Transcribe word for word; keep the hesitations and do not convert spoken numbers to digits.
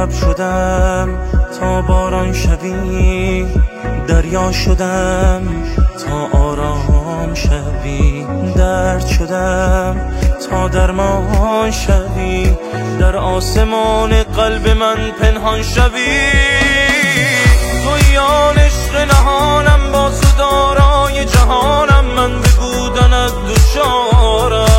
لب شدم تا باران شوی، دریا شدم تا آرام شوی، درد شدم تا درمان شوی، در آسمان قلب من پنهان شوی. تویان عشق نهانم، با تو دارای جهانم، من به بودنت دوچارم.